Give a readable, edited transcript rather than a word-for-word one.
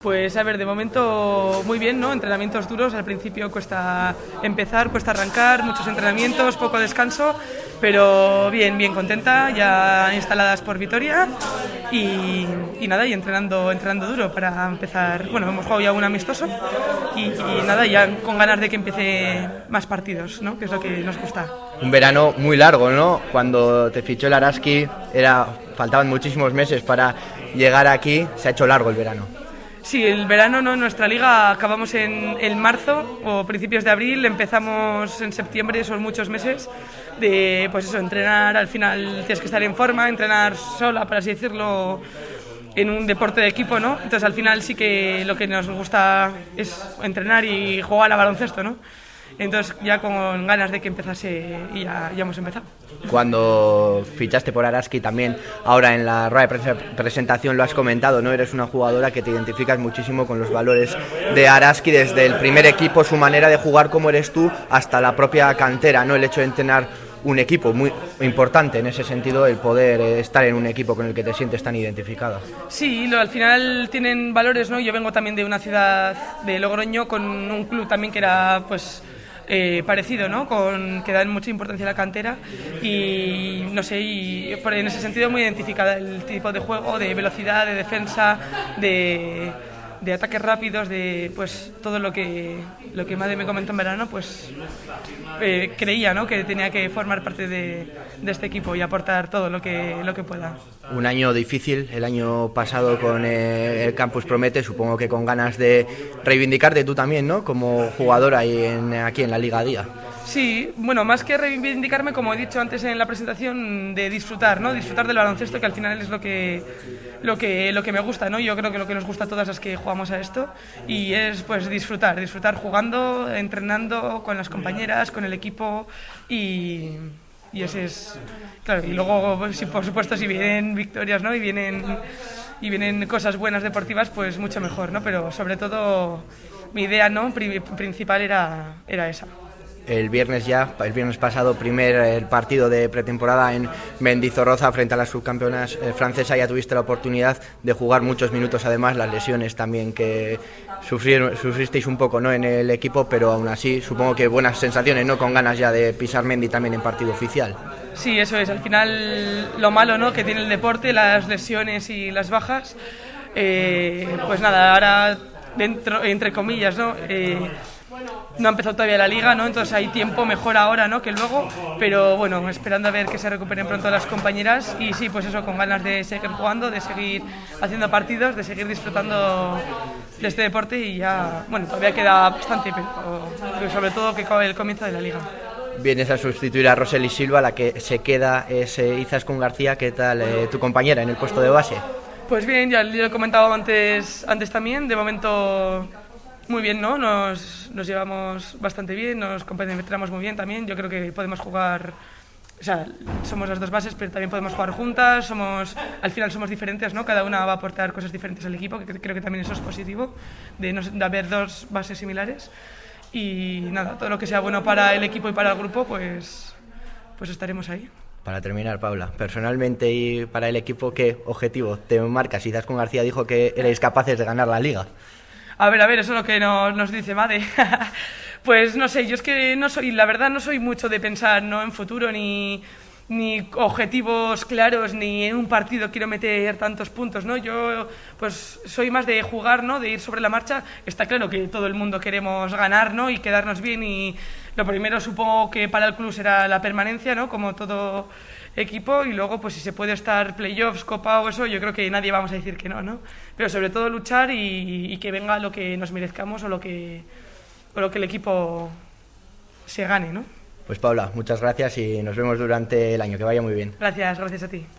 Pues a ver, de momento muy bien, ¿no? Entrenamientos duros, al principio cuesta empezar, cuesta arrancar, muchos entrenamientos, poco descanso, pero bien, bien contenta, ya instaladas por Vitoria y nada, y entrenando duro para empezar. Bueno, hemos jugado ya un amistoso y nada, ya con ganas de que empiece más partidos, ¿no? Que es lo que nos gusta. Un verano muy largo, ¿no? Cuando te fichó el Araski faltaban muchísimos meses para llegar aquí, se ha hecho largo el verano. Sí, el verano, ¿no? En nuestra liga acabamos en marzo o principios de abril, empezamos en septiembre, son muchos meses de, pues eso, entrenar, al final tienes que estar en forma, entrenar sola, por así decirlo, en un deporte de equipo, ¿no? Entonces al final sí que lo que nos gusta es entrenar y jugar a baloncesto, ¿no? Entonces ya con ganas de que empezase y ya hemos empezado. Cuando fichaste por Araski también, ahora en la rueda de presentación lo has comentado, ¿no? Eres una jugadora que te identificas muchísimo con los valores de Araski, desde el primer equipo, su manera de jugar como eres tú, hasta la propia cantera, ¿no? El hecho de entrenar un equipo, muy importante en ese sentido, el poder estar en un equipo con el que te sientes tan identificada. Sí, al final tienen valores, ¿no? Yo vengo también de una ciudad de Logroño con un club también que era, pues, parecido, ¿no? Que dan mucha importancia a la cantera y no sé, y en ese sentido muy identificada el tipo de juego, de velocidad, de defensa, de ataques rápidos, de pues todo lo que Madre me comentó en verano, pues creía, ¿no? Que tenía que formar parte de este equipo y aportar todo lo que pueda. Un año difícil, el año pasado con el Campus Promete, supongo que con ganas de reivindicarte tú también, ¿no? Como jugadora aquí en la Liga Día. Sí, bueno, más que reivindicarme, como he dicho antes en la presentación, de disfrutar, ¿no? Disfrutar del baloncesto, que al final es lo que me gusta, ¿no? Yo creo que lo que nos gusta a todas las que jugamos a esto y es pues disfrutar jugando, entrenando con las compañeras, con el equipo y ese es, claro, y luego pues, por supuesto si vienen victorias, ¿no? y vienen cosas buenas deportivas, pues mucho mejor, ¿no? Pero sobre todo mi idea, ¿no? principal era esa. El viernes pasado, el partido de pretemporada en Mendizorroza frente a las subcampeonas francesas, ya tuviste la oportunidad de jugar muchos minutos, además las lesiones también que sufristeis un poco, ¿no? En el equipo, pero aún así supongo que buenas sensaciones, ¿no? Con ganas ya de pisar Mendi también en partido oficial. Sí, eso es, al final lo malo, ¿no? Que tiene el deporte, las lesiones y las bajas, pues nada, ahora dentro, entre comillas, ¿no? No ha empezado todavía la liga, ¿no? Entonces hay tiempo mejor ahora, ¿no? que luego, pero bueno, esperando a ver que se recuperen pronto las compañeras y sí, pues eso, con ganas de seguir jugando, de seguir haciendo partidos, de seguir disfrutando de este deporte y ya, bueno, todavía queda bastante, pero sobre todo que acabe el comienzo de la liga. Vienes a sustituir a Roseli Silva, la que se queda es Izaskun García. ¿Qué tal tu compañera en el puesto de base? Pues bien, ya lo he comentado antes también, de momento muy bien, ¿no? Nos llevamos bastante bien, nos compenetramos muy bien también. Yo creo que podemos jugar, o sea, somos las dos bases, pero también podemos jugar juntas. Al final somos diferentes, ¿no? Cada una va a aportar cosas diferentes al equipo, que creo que también eso es positivo, de haber dos bases similares. Y nada, todo lo que sea bueno para el equipo y para el grupo, pues estaremos ahí. Para terminar, Paula, personalmente y para el equipo, ¿qué objetivo te marcas? Izaskun García dijo que erais capaces de ganar la liga. A ver, eso es lo que nos dice Made. Pues no sé, yo es que la verdad no soy mucho de pensar, ¿no? En futuro, ni objetivos claros, ni en un partido quiero meter tantos puntos, ¿no? Yo pues soy más de jugar, ¿no? De ir sobre la marcha. Está claro que todo el mundo queremos ganar, ¿no? Y quedarnos bien, y lo primero supongo que para el club será la permanencia, ¿no? Como todo equipo, y luego pues si se puede estar playoffs, copa o eso, yo creo que nadie vamos a decir que no, ¿no? Pero sobre todo luchar y que venga lo que nos merezcamos o lo que el equipo se gane, ¿no? Pues Paula, muchas gracias y nos vemos durante el año, que vaya muy bien. Gracias a ti.